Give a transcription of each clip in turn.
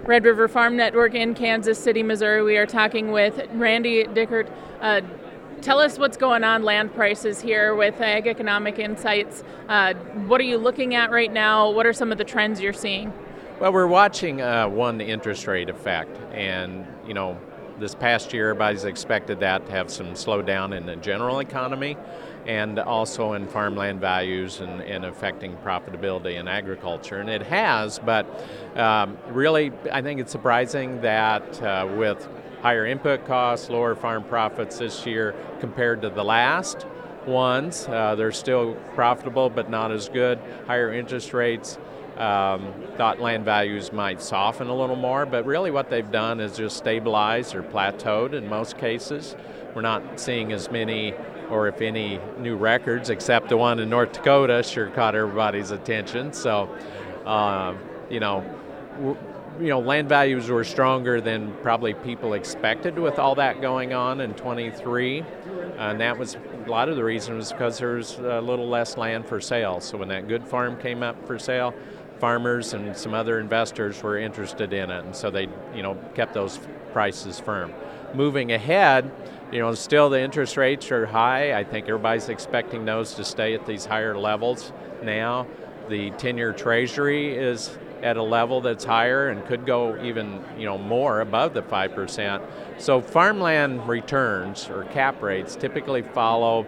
Red River Farm Network in Kansas City, Missouri. We are talking with Randy Dickert. Tell us what's going on land prices here with Ag Economic Insights. What are you looking at right now? What are some of the trends you're seeing? Well, we're watching the interest rate effect, and this past year, everybody's expected that to have some slowdown in the general economy and also in farmland values and affecting profitability in agriculture. And it has, but really, I think it's surprising that with higher input costs, lower farm profits this year compared to the last ones, they're still profitable but not as good. Higher interest rates. Thought land values might soften a little more, but really what they've done is just stabilized or plateaued in most cases. We're not seeing as many or if any new records, except the one in North Dakota sure caught everybody's attention. So, land values were stronger than probably people expected with all that going on in 23. And that was a lot of the reason was because there was a little less land for sale. So when that good farm came up for sale, farmers and some other investors were interested in it, and so they, kept those prices firm. Moving ahead, still the interest rates are high. I think everybody's expecting those to stay at these higher levels now. The 10-year Treasury is at a level that's higher and could go even, more above the 5%. So farmland returns or cap rates typically follow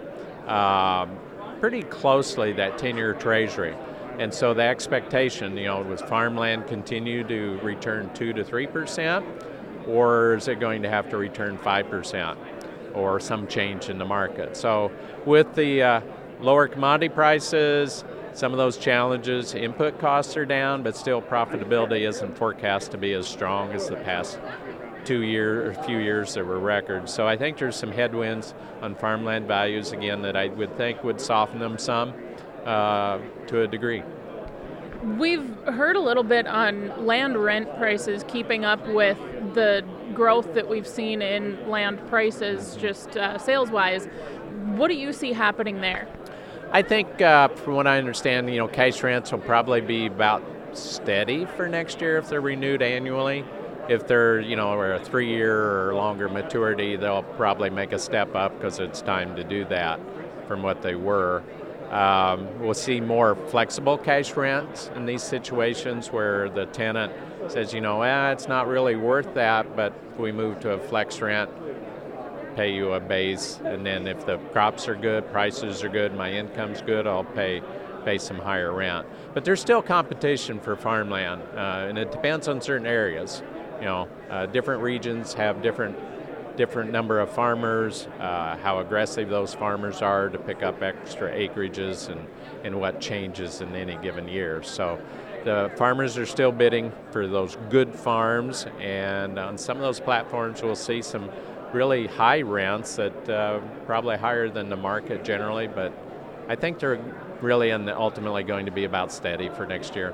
pretty closely that 10-year Treasury. And so the expectation, was farmland continue to return 2 to 3%, or is it going to have to return 5%, or some change in the market? So with the lower commodity prices, some of those challenges, input costs are down, but still profitability isn't forecast to be as strong as the past few years that were records. So I think there's some headwinds on farmland values again that I would think would soften them some. To a degree. We've heard a little bit on land rent prices keeping up with the growth that we've seen in land prices, just sales-wise. What do you see happening there? I think, from what I understand, cash rents will probably be about steady for next year if they're renewed annually. If they're, a 3-year or longer maturity, they'll probably make a step up because it's time to do that from what they were. We'll see more flexible cash rents in these situations where the tenant says, it's not really worth that, but if we move to a flex rent, pay you a base, and then if the crops are good, prices are good, my income's good, I'll pay some higher rent. But there's still competition for farmland, and it depends on certain areas. Different regions have different number of farmers, how aggressive those farmers are to pick up extra acreages and what changes in any given year. So the farmers are still bidding for those good farms, and on some of those platforms we'll see some really high rents that probably higher than the market generally, but I think they're really ultimately going to be about steady for next year.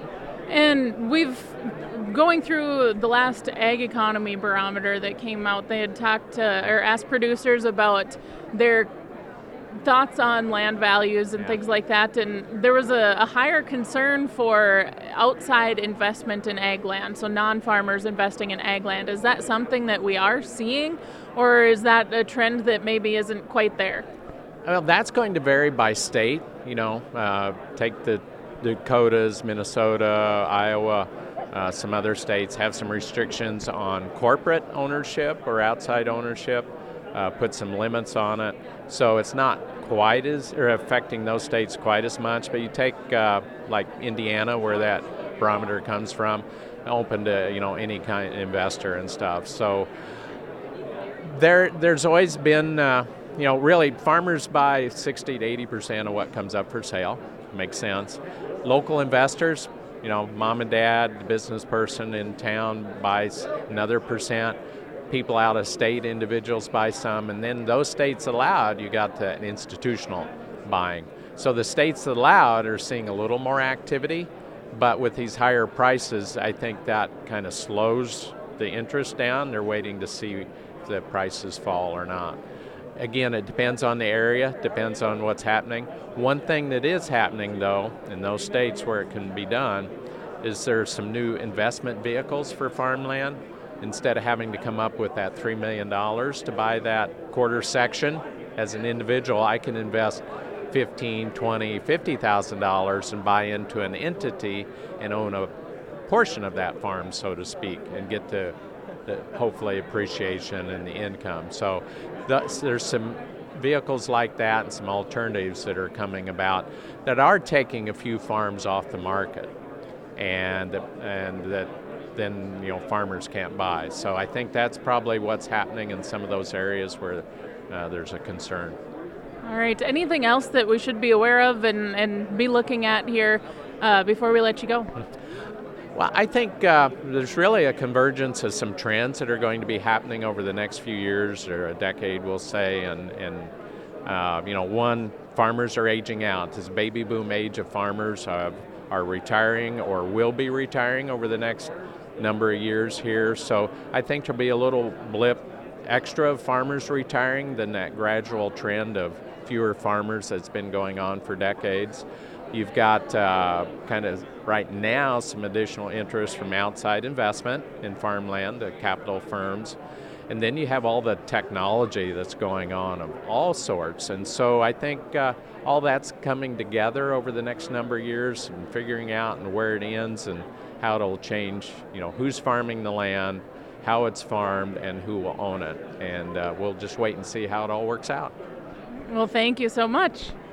And going through the last Ag Economy Barometer that came out, they had asked producers about their thoughts on land values and things like that, and there was a higher concern for outside investment in ag land, so non-farmers investing in ag land. Is that something that we are seeing, or is that a trend that maybe isn't quite there? Well, that's going to vary by state. Take the Dakotas, Minnesota, Iowa, some other states have some restrictions on corporate ownership or outside ownership, put some limits on it. So it's not quite affecting those states quite as much. But you take like Indiana, where that barometer comes from, open to any kind of investor and stuff. So there's always been really farmers buy 60 to 80% of what comes up for sale. Makes sense. Local investors, mom and dad, the business person in town buys another percent. People out of state, individuals buy some, and then those states allowed, you got the institutional buying. So the states that allowed are seeing a little more activity, but with these higher prices, I think that kind of slows the interest down. They're waiting to see if the prices fall or not. Again, it depends on the area, depends on what's happening. One thing that is happening, though, in those states where it can be done, is there some new investment vehicles for farmland. Instead of having to come up with that $3 million to buy that quarter section as an individual, I can invest $15,000, $20,000, $50,000 and buy into an entity and own a portion of that farm, so to speak, and get the hopefully appreciation and the income. So there's some vehicles like that and some alternatives that are coming about that are taking a few farms off the market, and that then farmers can't buy. So I think that's probably what's happening in some of those areas where there's a concern. All right. Anything else that we should be aware of and be looking at here before we let you go? Well, I think there's really a convergence of some trends that are going to be happening over the next few years or a decade, we'll say. And one, farmers are aging out. This baby boom age of farmers are retiring or will be retiring over the next number of years here. So I think there'll be a little blip extra of farmers retiring than that gradual trend of fewer farmers that's been going on for decades. You've got kind of right now some additional interest from outside investment in farmland, the capital firms. And then you have all the technology that's going on of all sorts. And so I think all that's coming together over the next number of years and figuring out and where it ends and how it'll change, who's farming the land, how it's farmed, and who will own it. And we'll just wait and see how it all works out. Well, thank you so much.